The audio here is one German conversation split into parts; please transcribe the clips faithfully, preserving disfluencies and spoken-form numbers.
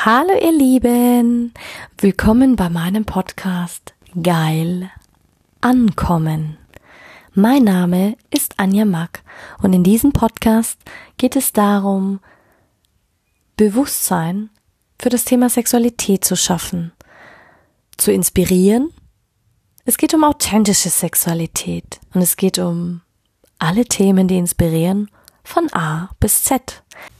Hallo ihr Lieben, willkommen bei meinem Podcast Geil Ankommen. Mein Name ist Anja Mack und in diesem Podcast geht es darum, Bewusstsein für das Thema Sexualität zu schaffen, zu inspirieren. Es geht um authentische Sexualität und es geht um alle Themen, die inspirieren, von A bis Z.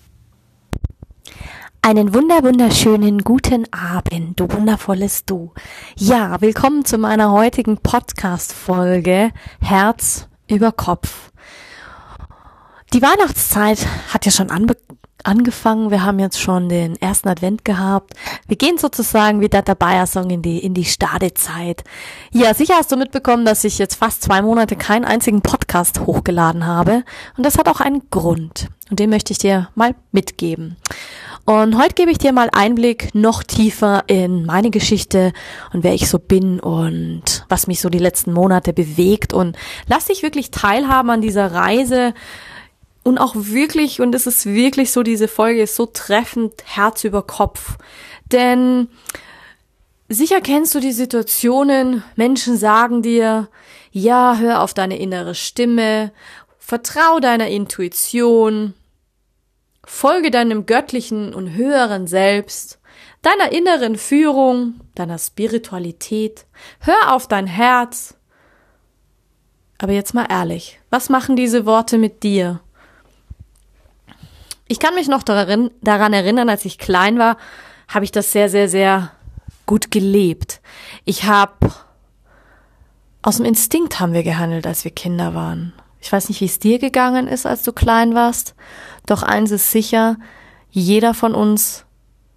Einen wunder wunderschönen guten Abend, du wundervolles Du. Ja, willkommen zu meiner heutigen Podcast-Folge Herz über Kopf. Die Weihnachtszeit hat ja schon anbe- angefangen. Wir haben jetzt schon den ersten Advent gehabt. Wir gehen sozusagen wie der Bayer-Song in die, in die Stadezeit. Ja, sicher hast du mitbekommen, dass ich jetzt fast zwei Monate keinen einzigen Podcast hochgeladen habe. Und das hat auch einen Grund. Und den möchte ich dir mal mitgeben. Und heute gebe ich dir mal Einblick noch tiefer in meine Geschichte und wer ich so bin und was mich so die letzten Monate bewegt und lass dich wirklich teilhaben an dieser Reise und auch wirklich, und es ist wirklich so, diese Folge ist so treffend, Herz über Kopf, denn sicher kennst du die Situationen, Menschen sagen dir, ja, hör auf deine innere Stimme, vertrau deiner Intuition, folge deinem göttlichen und höheren Selbst, deiner inneren Führung, deiner Spiritualität. Hör auf dein Herz. Aber jetzt mal ehrlich, was machen diese Worte mit dir? Ich kann mich noch daran, daran erinnern, als ich klein war, habe ich das sehr, sehr, sehr gut gelebt. Ich habe, aus dem Instinkt haben wir gehandelt, als wir Kinder waren. Ich weiß nicht, wie es dir gegangen ist, als du klein warst. Doch eins ist sicher, jeder von uns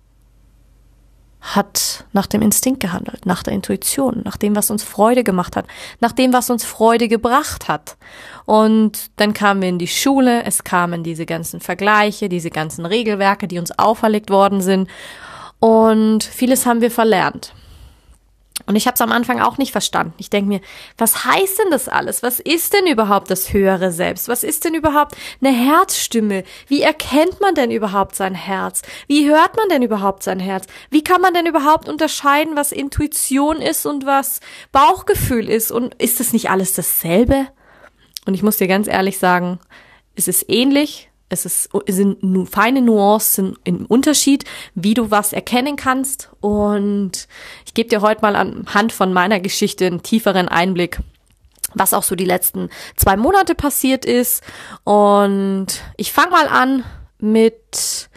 hat nach dem Instinkt gehandelt, nach der Intuition, nach dem, was uns Freude gemacht hat, nach dem, was uns Freude gebracht hat. Und dann kamen wir in die Schule, es kamen diese ganzen Vergleiche, diese ganzen Regelwerke, die uns auferlegt worden sind. Und vieles haben wir verlernt. Und ich habe es am Anfang auch nicht verstanden. Ich denke mir, was heißt denn das alles? Was ist denn überhaupt das höhere Selbst? Was ist denn überhaupt eine Herzstimme? Wie erkennt man denn überhaupt sein Herz? Wie hört man denn überhaupt sein Herz? Wie kann man denn überhaupt unterscheiden, was Intuition ist und was Bauchgefühl ist? Und ist das nicht alles dasselbe? Und ich muss dir ganz ehrlich sagen, es ist ähnlich. Es ist, es sind nur feine Nuancen im Unterschied, wie du was erkennen kannst. Und ich gebe dir heute mal anhand von meiner Geschichte einen tieferen Einblick, was auch so die letzten zwei Monate passiert ist. Und ich fange mal an mit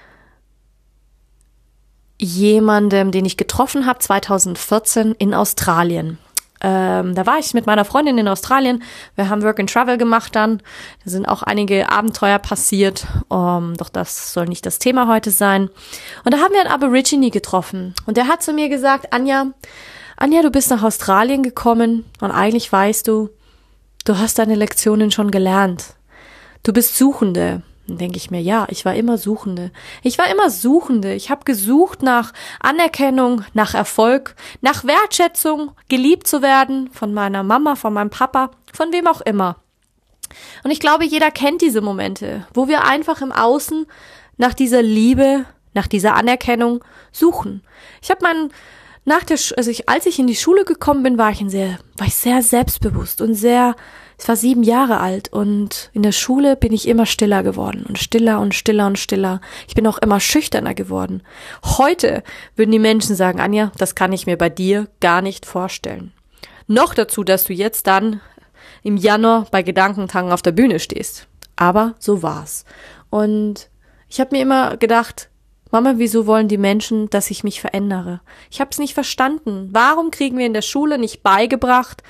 jemandem, den ich getroffen habe zweitausendvierzehn in Australien. Ähm, da war ich mit meiner Freundin in Australien. Wir haben Work and Travel gemacht dann. Da sind auch einige Abenteuer passiert. Um, doch das soll nicht das Thema heute sein. Und da haben wir einen Aborigine getroffen. Und der hat zu mir gesagt, Anja, Anja, du bist nach Australien gekommen und eigentlich weißt du, du hast deine Lektionen schon gelernt. Du bist Suchende. Dann denke ich mir, ja, ich war immer Suchende. Ich war immer Suchende. Ich habe gesucht nach Anerkennung, nach Erfolg, nach Wertschätzung, geliebt zu werden von meiner Mama, von meinem Papa, von wem auch immer. Und ich glaube, jeder kennt diese Momente, wo wir einfach im Außen nach dieser Liebe, nach dieser Anerkennung suchen. Ich habe meinen nach der, also ich, als ich in die Schule gekommen bin, war ich ein sehr, war ich sehr selbstbewusst und sehr. Ich war sieben Jahre alt und in der Schule bin ich immer stiller geworden und stiller und stiller und stiller. Ich bin auch immer schüchterner geworden. Heute würden die Menschen sagen, Anja, das kann ich mir bei dir gar nicht vorstellen. Noch dazu, dass du jetzt dann im Januar bei Gedankentagen auf der Bühne stehst. Aber so war's. Und ich habe mir immer gedacht, Mama, wieso wollen die Menschen, dass ich mich verändere? Ich habe es nicht verstanden. Warum kriegen wir in der Schule nicht beigebracht,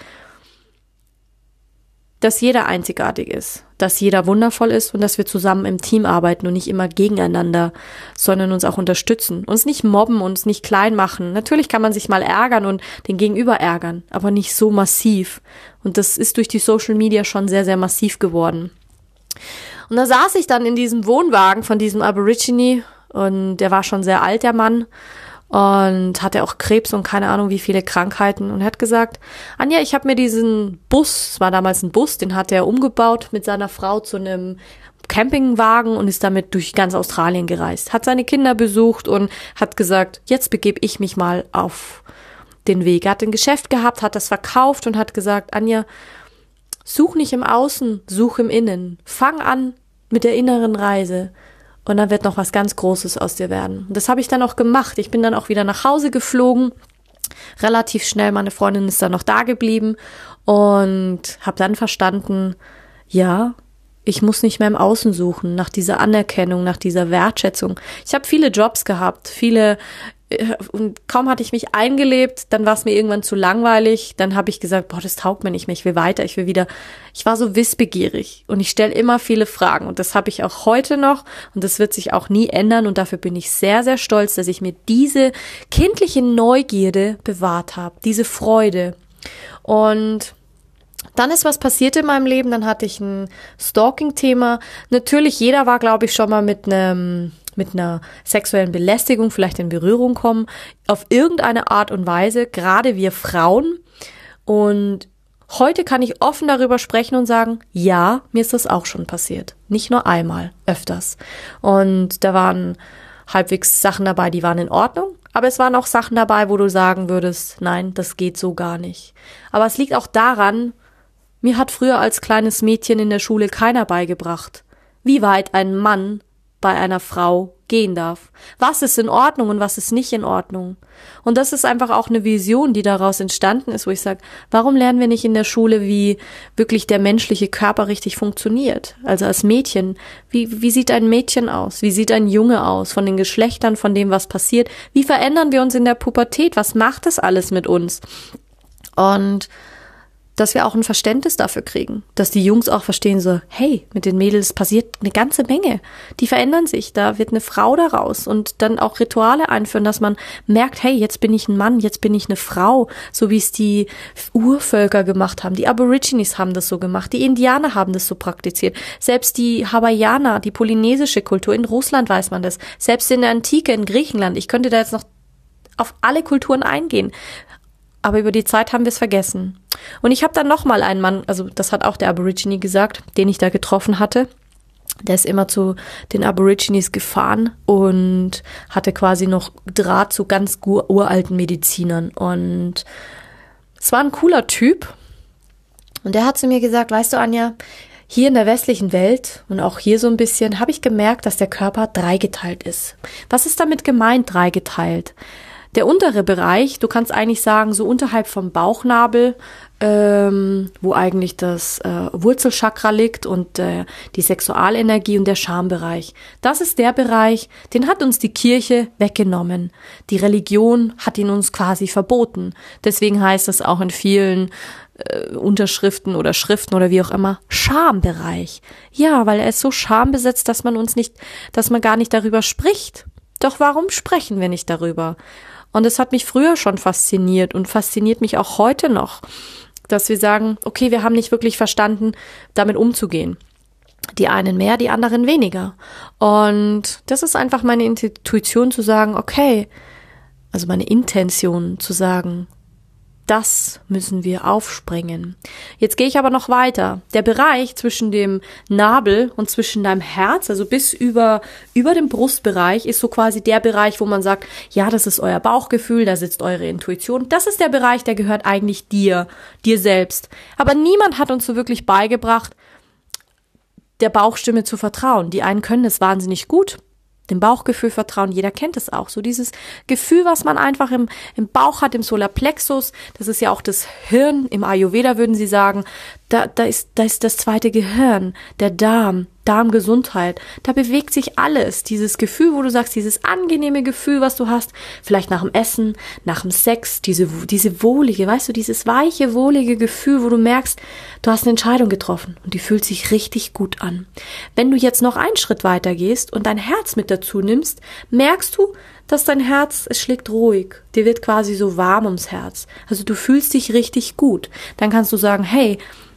dass jeder einzigartig ist, dass jeder wundervoll ist und dass wir zusammen im Team arbeiten und nicht immer gegeneinander, sondern uns auch unterstützen, uns nicht mobben, uns nicht klein machen. Natürlich kann man sich mal ärgern und den Gegenüber ärgern, aber nicht so massiv. Und das ist durch die Social Media schon sehr, sehr massiv geworden. Und da saß ich dann in diesem Wohnwagen von diesem Aborigine und der war schon sehr alt, der Mann. Und hatte auch Krebs und keine Ahnung wie viele Krankheiten. Und er hat gesagt, Anja, ich habe mir diesen Bus, es war damals ein Bus, den hat er umgebaut mit seiner Frau zu einem Campingwagen und ist damit durch ganz Australien gereist, hat seine Kinder besucht und hat gesagt, jetzt begebe ich mich mal auf den Weg. Er hat ein Geschäft gehabt, hat das verkauft und hat gesagt, Anja, such nicht im Außen, such im Innen. Fang an mit der inneren Reise und dann wird noch was ganz Großes aus dir werden. Und das habe ich dann auch gemacht. Ich bin dann auch wieder nach Hause geflogen, relativ schnell. Meine Freundin ist dann noch da geblieben und habe dann verstanden, ja, ich muss nicht mehr im Außen suchen, nach dieser Anerkennung, nach dieser Wertschätzung. Ich habe viele Jobs gehabt, viele, und kaum hatte ich mich eingelebt, dann war es mir irgendwann zu langweilig, dann habe ich gesagt, boah, das taugt mir nicht mehr, ich will weiter, ich will wieder, ich war so wissbegierig und ich stelle immer viele Fragen und das habe ich auch heute noch und das wird sich auch nie ändern und dafür bin ich sehr, sehr stolz, dass ich mir diese kindliche Neugierde bewahrt habe, diese Freude. Und dann ist was passiert in meinem Leben, dann hatte ich ein Stalking-Thema. Natürlich, jeder war, glaube ich, schon mal mit einem mit einer sexuellen Belästigung vielleicht in Berührung kommen, auf irgendeine Art und Weise, gerade wir Frauen. Und heute kann ich offen darüber sprechen und sagen, ja, mir ist das auch schon passiert. Nicht nur einmal, öfters. Und da waren halbwegs Sachen dabei, die waren in Ordnung. Aber es waren auch Sachen dabei, wo du sagen würdest, nein, das geht so gar nicht. Aber es liegt auch daran, mir hat früher als kleines Mädchen in der Schule keiner beigebracht, wie weit ein Mann bei einer Frau gehen darf. Was ist in Ordnung und was ist nicht in Ordnung? Und das ist einfach auch eine Vision, die daraus entstanden ist, wo ich sage, warum lernen wir nicht in der Schule, wie wirklich der menschliche Körper richtig funktioniert? Also als Mädchen, wie, wie sieht ein Mädchen aus? Wie sieht ein Junge aus? Von den Geschlechtern, von dem, was passiert? Wie verändern wir uns in der Pubertät? Was macht das alles mit uns? Und dass wir auch ein Verständnis dafür kriegen, dass die Jungs auch verstehen so, hey, mit den Mädels passiert eine ganze Menge, die verändern sich, da wird eine Frau daraus und dann auch Rituale einführen, dass man merkt, hey, jetzt bin ich ein Mann, jetzt bin ich eine Frau, so wie es die Urvölker gemacht haben, die Aborigines haben das so gemacht, die Indianer haben das so praktiziert, selbst die Hawaiianer, die polynesische Kultur, in Russland weiß man das, selbst in der Antike, in Griechenland, ich könnte da jetzt noch auf alle Kulturen eingehen, aber über die Zeit haben wir es vergessen. Und ich habe dann nochmal einen Mann, also das hat auch der Aborigine gesagt, den ich da getroffen hatte. Der ist immer zu den Aborigines gefahren und hatte quasi noch Draht zu ganz uralten Medizinern. Und es war ein cooler Typ. Und der hat zu mir gesagt, weißt du, Anja, hier in der westlichen Welt und auch hier so ein bisschen habe ich gemerkt, dass der Körper dreigeteilt ist. Was ist damit gemeint, dreigeteilt? Der untere Bereich, du kannst eigentlich sagen, so unterhalb vom Bauchnabel, ähm, wo eigentlich das äh, Wurzelchakra liegt und äh, die Sexualenergie und der Schambereich. Das ist der Bereich, den hat uns die Kirche weggenommen. Die Religion hat ihn uns quasi verboten. Deswegen heißt es auch in vielen äh, Unterschriften oder Schriften oder wie auch immer, Schambereich. Ja, weil er ist so schambesetzt, dass man uns nicht, dass man gar nicht darüber spricht. Doch warum sprechen wir nicht darüber? Und es hat mich früher schon fasziniert und fasziniert mich auch heute noch, dass wir sagen, okay, wir haben nicht wirklich verstanden, damit umzugehen. Die einen mehr, die anderen weniger. Und das ist einfach meine Intuition zu sagen, okay, also meine Intention zu sagen, das müssen wir aufspringen. Jetzt gehe ich aber noch weiter. Der Bereich zwischen dem Nabel und zwischen deinem Herz, also bis über, über dem Brustbereich, ist so quasi der Bereich, wo man sagt, ja, das ist euer Bauchgefühl, da sitzt eure Intuition. Das ist der Bereich, der gehört eigentlich dir, dir selbst. Aber niemand hat uns so wirklich beigebracht, der Bauchstimme zu vertrauen. Die einen können es wahnsinnig gut, dem Bauchgefühl vertrauen, jeder kennt es auch. So dieses Gefühl, was man einfach im, im Bauch hat, im Solarplexus, das ist ja auch das Hirn, im Ayurveda würden sie sagen, da, da ist, da ist das zweite Gehirn, der Darm, Darmgesundheit, da bewegt sich alles. Dieses Gefühl, wo du sagst, dieses angenehme Gefühl, was du hast, vielleicht nach dem Essen, nach dem Sex, diese, diese wohlige, weißt du, dieses weiche, wohlige Gefühl, wo du merkst, du hast eine Entscheidung getroffen und die fühlt sich richtig gut an. Wenn du jetzt noch einen Schritt weiter gehst und dein Herz mit dazu nimmst, merkst du, dass dein Herz, es schlägt ruhig. Dir wird quasi so warm ums Herz. Also du fühlst dich richtig gut. Dann kannst du sagen, hey,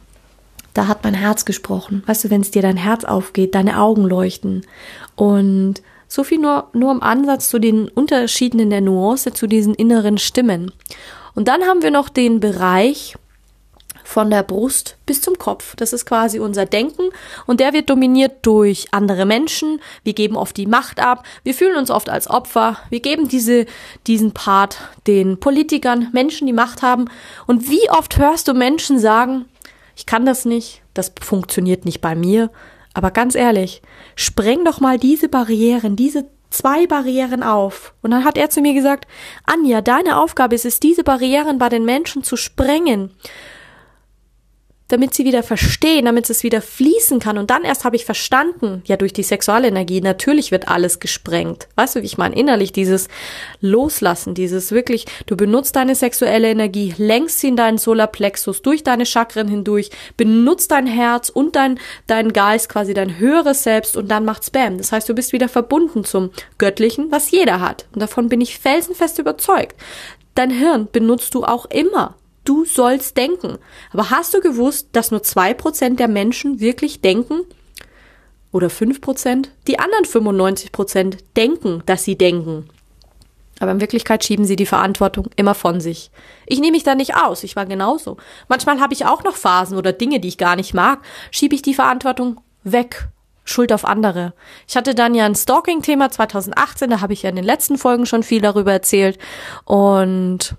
da hat mein Herz gesprochen. Weißt du, wenn es dir dein Herz aufgeht, deine Augen leuchten. Und so viel nur, nur im Ansatz zu den Unterschieden in der Nuance, zu diesen inneren Stimmen. Und dann haben wir noch den Bereich von der Brust bis zum Kopf. Das ist quasi unser Denken und der wird dominiert durch andere Menschen. Wir geben oft die Macht ab. Wir fühlen uns oft als Opfer. Wir geben diese, diesen Part den Politikern, Menschen, die Macht haben. Und wie oft hörst du Menschen sagen, ich kann das nicht, das funktioniert nicht bei mir. Aber ganz ehrlich, spreng doch mal diese Barrieren, diese zwei Barrieren auf. Und dann hat er zu mir gesagt, Anja, deine Aufgabe ist es, diese Barrieren bei den Menschen zu sprengen, damit sie wieder verstehen, damit es wieder fließen kann. Und dann erst habe ich verstanden, ja, durch die Sexualenergie, natürlich wird alles gesprengt. Weißt du, wie ich meine? Innerlich dieses Loslassen, dieses wirklich, du benutzt deine sexuelle Energie, lenkst sie in deinen Solarplexus, durch deine Chakren hindurch, benutzt dein Herz und dein, dein Geist, quasi dein höheres Selbst und dann macht's Bam. Das heißt, du bist wieder verbunden zum Göttlichen, was jeder hat. Und davon bin ich felsenfest überzeugt. Dein Hirn benutzt du auch immer. Du sollst denken. Aber hast du gewusst, dass nur zwei Prozent der Menschen wirklich denken? Oder fünf Prozent? Die anderen fünfundneunzig Prozent denken, dass sie denken. Aber in Wirklichkeit schieben sie die Verantwortung immer von sich. Ich nehme mich da nicht aus, ich war genauso. Manchmal habe ich auch noch Phasen oder Dinge, die ich gar nicht mag, schiebe ich die Verantwortung weg. Schuld auf andere. Ich hatte dann ja ein Stalking-Thema zwanzig achtzehn, da habe ich ja in den letzten Folgen schon viel darüber erzählt. Und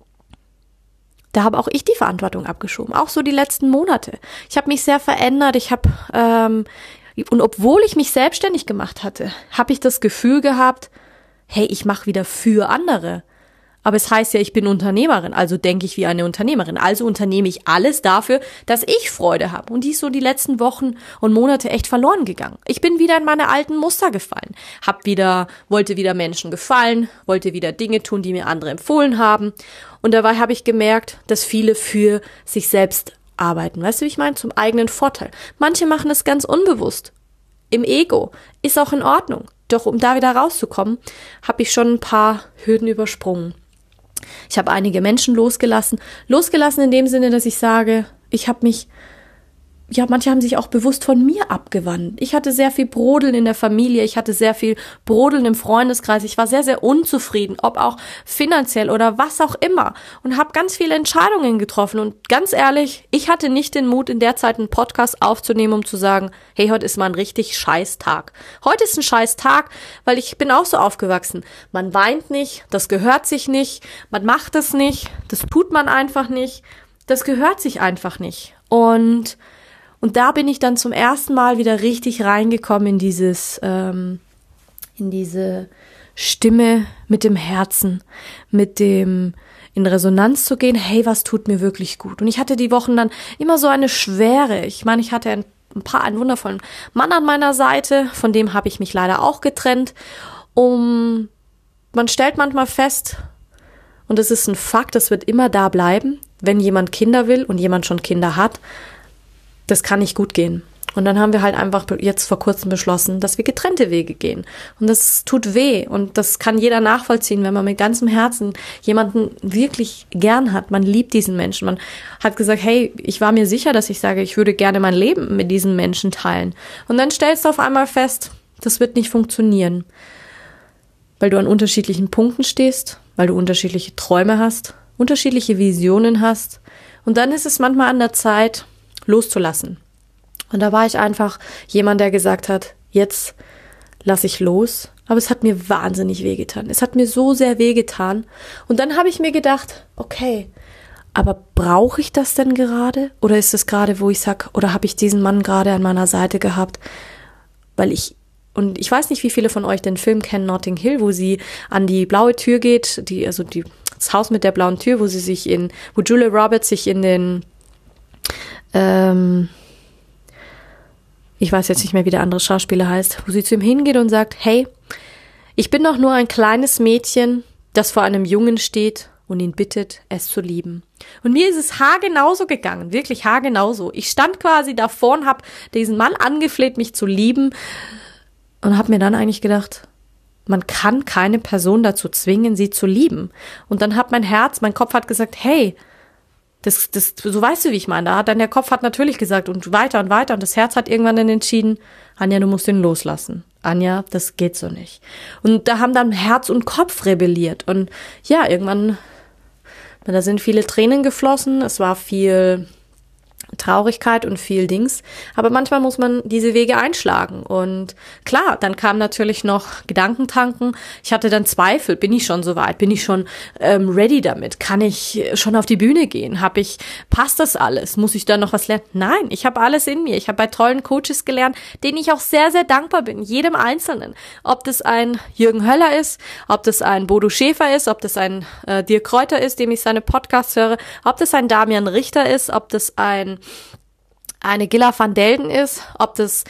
da habe auch ich die Verantwortung abgeschoben, auch so die letzten Monate. Ich habe mich sehr verändert, ich habe, ähm, und obwohl ich mich selbstständig gemacht hatte, habe ich das Gefühl gehabt, hey, ich mache wieder für andere. Aber es heißt ja, ich bin Unternehmerin, also denke ich wie eine Unternehmerin. Also unternehme ich alles dafür, dass ich Freude habe. Und die ist so die letzten Wochen und Monate echt verloren gegangen. Ich bin wieder in meine alten Muster gefallen. Hab wieder, wollte wieder Menschen gefallen, wollte wieder Dinge tun, die mir andere empfohlen haben. Und dabei habe ich gemerkt, dass viele für sich selbst arbeiten. Weißt du, wie ich meine? Zum eigenen Vorteil. Manche machen es ganz unbewusst. Im Ego. Ist auch in Ordnung. Doch um da wieder rauszukommen, habe ich schon ein paar Hürden übersprungen. Ich habe einige Menschen losgelassen. Losgelassen in dem Sinne, dass ich sage, ich habe mich, ja, manche haben sich auch bewusst von mir abgewandt. Ich hatte sehr viel Brodeln in der Familie, ich hatte sehr viel Brodeln im Freundeskreis. Ich war sehr, sehr unzufrieden, ob auch finanziell oder was auch immer. Und habe ganz viele Entscheidungen getroffen. Und ganz ehrlich, ich hatte nicht den Mut, in der Zeit einen Podcast aufzunehmen, um zu sagen, hey, heute ist mal ein richtig scheiß Tag. Heute ist ein scheiß Tag, weil ich bin auch so aufgewachsen. Man weint nicht, das gehört sich nicht, man macht es nicht, das tut man einfach nicht, das gehört sich einfach nicht. Und Und da bin ich dann zum ersten Mal wieder richtig reingekommen in dieses, ähm, in diese Stimme mit dem Herzen, mit dem in Resonanz zu gehen, hey, was tut mir wirklich gut? Und ich hatte die Wochen dann immer so eine Schwere. Ich meine, ich hatte ein, ein paar, einen wundervollen Mann an meiner Seite, von dem habe ich mich leider auch getrennt. Um, man stellt manchmal fest, und das ist ein Fakt, das wird immer da bleiben, wenn jemand Kinder will und jemand schon Kinder hat, das kann nicht gut gehen. Und dann haben wir halt einfach jetzt vor kurzem beschlossen, dass wir getrennte Wege gehen. Und das tut weh. Und das kann jeder nachvollziehen, wenn man mit ganzem Herzen jemanden wirklich gern hat. Man liebt diesen Menschen. Man hat gesagt, hey, ich war mir sicher, dass ich sage, ich würde gerne mein Leben mit diesen Menschen teilen. Und dann stellst du auf einmal fest, das wird nicht funktionieren. Weil du an unterschiedlichen Punkten stehst, weil du unterschiedliche Träume hast, unterschiedliche Visionen hast. Und dann ist es manchmal an der Zeit, loszulassen. Und da war ich einfach jemand, der gesagt hat, jetzt lasse ich los. Aber es hat mir wahnsinnig wehgetan. Es hat mir so sehr wehgetan. Und dann habe ich mir gedacht, okay, aber brauche ich das denn gerade? Oder ist es gerade, wo ich sage, oder habe ich diesen Mann gerade an meiner Seite gehabt? Weil ich, und ich weiß nicht, wie viele von euch den Film kennen, Notting Hill, wo sie an die blaue Tür geht, die, also die, das Haus mit der blauen Tür, wo sie sich in, wo Julia Roberts sich in den Ähm, ich weiß jetzt nicht mehr, wie der andere Schauspieler heißt, wo sie zu ihm hingeht und sagt, hey, ich bin doch nur ein kleines Mädchen, das vor einem Jungen steht und ihn bittet, es zu lieben. Und mir ist es haargenauso gegangen, wirklich haargenauso. Ich stand quasi davor und habe diesen Mann angefleht, mich zu lieben und habe mir dann eigentlich gedacht, man kann keine Person dazu zwingen, sie zu lieben. Und dann hat mein Herz, mein Kopf hat gesagt, hey, Das, das, so weißt du, wie ich meine. Da hat dann der Kopf hat natürlich gesagt und weiter und weiter und das Herz hat irgendwann dann entschieden, Anja, du musst ihn loslassen. Anja, das geht so nicht. Und da haben dann Herz und Kopf rebelliert und ja, irgendwann, da sind viele Tränen geflossen, es war viel Traurigkeit und viel Dings. Aber manchmal muss man diese Wege einschlagen. Und klar, dann kam natürlich noch Gedankentanken. Ich hatte dann Zweifel. Bin ich schon so weit? Bin ich schon ähm, ready damit? Kann ich schon auf die Bühne gehen? Hab ich, passt das alles? Muss ich da noch was lernen? Nein, ich habe alles in mir. Ich habe bei tollen Coaches gelernt, denen ich auch sehr, sehr dankbar bin. Jedem Einzelnen. Ob das ein Jürgen Höller ist, ob das ein Bodo Schäfer ist, ob das ein äh, Dirk Kräuter ist, dem ich seine Podcasts höre, ob das ein Damian Richter ist, ob das ein eine Gilla van Delden ist, ob das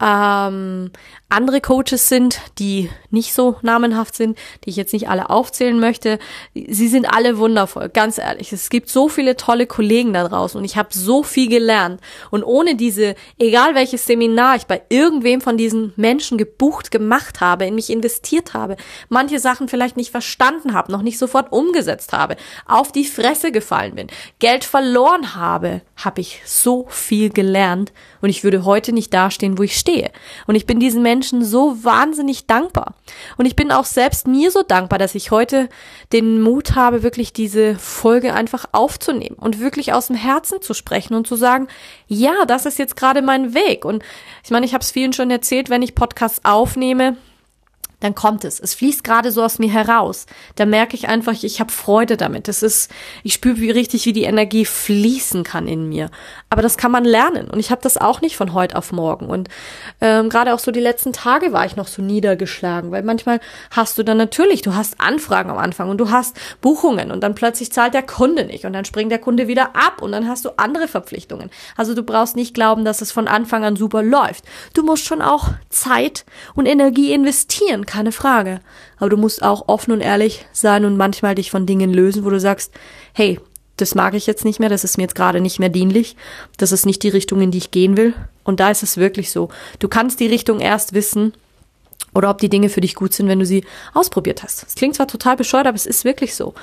ähm, andere Coaches sind, die nicht so namenhaft sind, die ich jetzt nicht alle aufzählen möchte. Sie sind alle wundervoll, ganz ehrlich. Es gibt so viele tolle Kollegen da draußen und ich habe so viel gelernt. Und ohne diese, egal welches Seminar ich bei irgendwem von diesen Menschen gebucht, gemacht habe, in mich investiert habe, manche Sachen vielleicht nicht verstanden habe, noch nicht sofort umgesetzt habe, auf die Fresse gefallen bin, Geld verloren habe, habe ich so viel gelernt und ich würde heute nicht dastehen, wo ich stehe. Und ich bin diesen Menschen so wahnsinnig dankbar. Und ich bin auch selbst mir so dankbar, dass ich heute den Mut habe, wirklich diese Folge einfach aufzunehmen und wirklich aus dem Herzen zu sprechen und zu sagen, ja, das ist jetzt gerade mein Weg. Und ich meine, ich habe es vielen schon erzählt, wenn ich Podcasts aufnehme, dann kommt es. Es fließt gerade so aus mir heraus. Da merke ich einfach, ich habe Freude damit. Das ist, ich spüre wie richtig, wie die Energie fließen kann in mir. Aber das kann man lernen. Und ich habe das auch nicht von heute auf morgen. Und ähm, gerade auch so die letzten Tage war ich noch so niedergeschlagen, weil manchmal hast du dann natürlich, du hast Anfragen am Anfang und du hast Buchungen und dann plötzlich zahlt der Kunde nicht und dann springt der Kunde wieder ab und dann hast du andere Verpflichtungen. Also du brauchst nicht glauben, dass es von Anfang an super läuft. Du musst schon auch Zeit und Energie investieren, keine Frage. Aber du musst auch offen und ehrlich sein und manchmal dich von Dingen lösen, wo du sagst, hey, das mag ich jetzt nicht mehr, das ist mir jetzt gerade nicht mehr dienlich, das ist nicht die Richtung, in die ich gehen will. Und da ist es wirklich so. Du kannst die Richtung erst wissen oder ob die Dinge für dich gut sind, wenn du sie ausprobiert hast. Es klingt zwar total bescheuert, aber es ist wirklich so.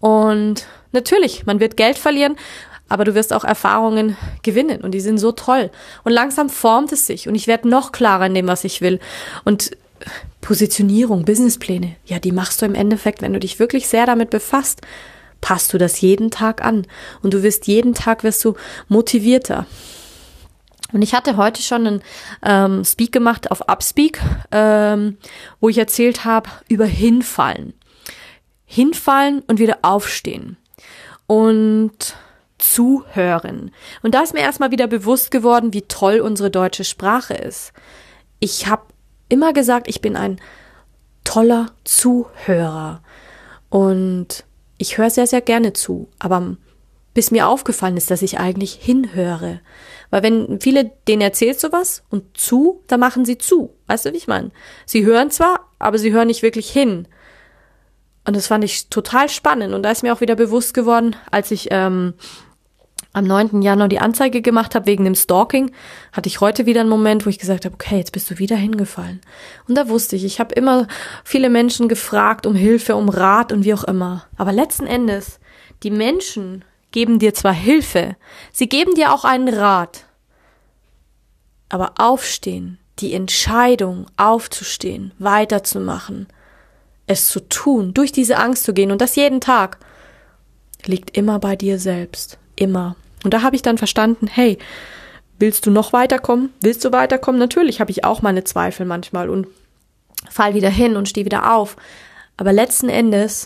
Und natürlich, man wird Geld verlieren, aber du wirst auch Erfahrungen gewinnen und die sind so toll. Und langsam formt es sich und ich werde noch klarer in dem, was ich will. Und Positionierung, Businesspläne, ja, die machst du im Endeffekt, wenn du dich wirklich sehr damit befasst, passt du das jeden Tag an und du wirst jeden Tag wirst du motivierter. Und ich hatte heute schon einen ähm, Speak gemacht auf Upspeak, ähm, wo ich erzählt habe über Hinfallen. Hinfallen und wieder aufstehen und zuhören. Und da ist mir erstmal wieder bewusst geworden, wie toll unsere deutsche Sprache ist. Ich habe immer gesagt, ich bin ein toller Zuhörer und ich höre sehr, sehr gerne zu, aber bis mir aufgefallen ist, dass ich eigentlich hinhöre, weil wenn viele, denen erzählst du was und zu, dann machen sie zu, weißt du, wie ich meine? Sie hören zwar, aber sie hören nicht wirklich hin und das fand ich total spannend und da ist mir auch wieder bewusst geworden, als ich ähm, am neunten Januar die Anzeige gemacht habe wegen dem Stalking, hatte ich heute wieder einen Moment, wo ich gesagt habe, okay, jetzt bist du wieder hingefallen. Und da wusste ich, ich habe immer viele Menschen gefragt um Hilfe, um Rat und wie auch immer. Aber letzten Endes, die Menschen geben dir zwar Hilfe, sie geben dir auch einen Rat. Aber aufstehen, die Entscheidung aufzustehen, weiterzumachen, es zu tun, durch diese Angst zu gehen und das jeden Tag, liegt immer bei dir selbst. Immer. Und da habe ich dann verstanden, hey, willst du noch weiterkommen? Willst du weiterkommen? Natürlich habe ich auch meine Zweifel manchmal und fall wieder hin und stehe wieder auf. Aber letzten Endes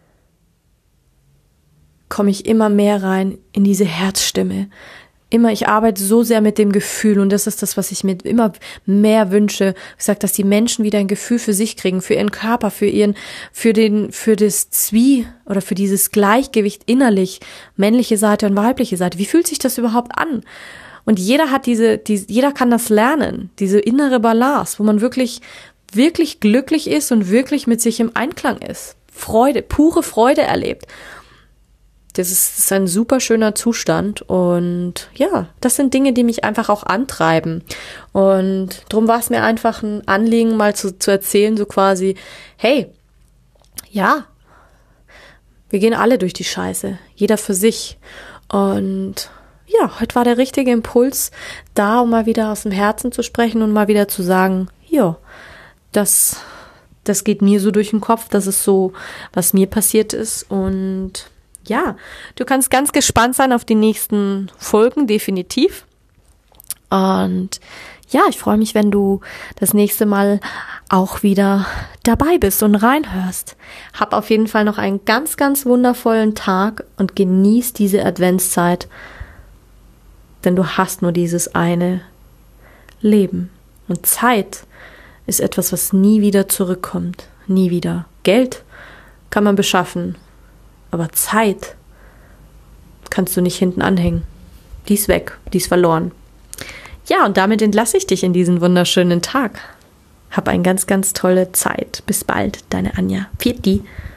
komme ich immer mehr rein in diese Herzstimme. Immer, ich arbeite so sehr mit dem Gefühl und das ist das, was ich mir immer mehr wünsche. Ich sage, dass die Menschen wieder ein Gefühl für sich kriegen, für ihren Körper, für ihren, für den, für das Zwie oder für dieses Gleichgewicht innerlich, männliche Seite und weibliche Seite. Wie fühlt sich das überhaupt an? Und jeder hat diese, die, jeder kann das lernen, diese innere Balance, wo man wirklich, wirklich glücklich ist und wirklich mit sich im Einklang ist. Freude, pure Freude erlebt. Das ist, das ist ein super schöner Zustand und ja, das sind Dinge, die mich einfach auch antreiben und darum war es mir einfach ein Anliegen, mal zu, zu erzählen, so quasi, hey, ja, wir gehen alle durch die Scheiße, jeder für sich und ja, heute war der richtige Impuls da, um mal wieder aus dem Herzen zu sprechen und mal wieder zu sagen, ja, das, das geht mir so durch den Kopf, das ist so, was mir passiert ist und ja, du kannst ganz gespannt sein auf die nächsten Folgen, definitiv. Und ja, ich freue mich, wenn du das nächste Mal auch wieder dabei bist und reinhörst. Hab auf jeden Fall noch einen ganz, ganz wundervollen Tag und genieß diese Adventszeit, denn du hast nur dieses eine Leben. Und Zeit ist etwas, was nie wieder zurückkommt. Nie wieder. Geld kann man beschaffen, aber Zeit kannst du nicht hinten anhängen. Die ist weg, die ist verloren. Ja, und damit entlasse ich dich in diesen wunderschönen Tag. Hab eine ganz, ganz tolle Zeit. Bis bald, deine Anja. Pfiat die.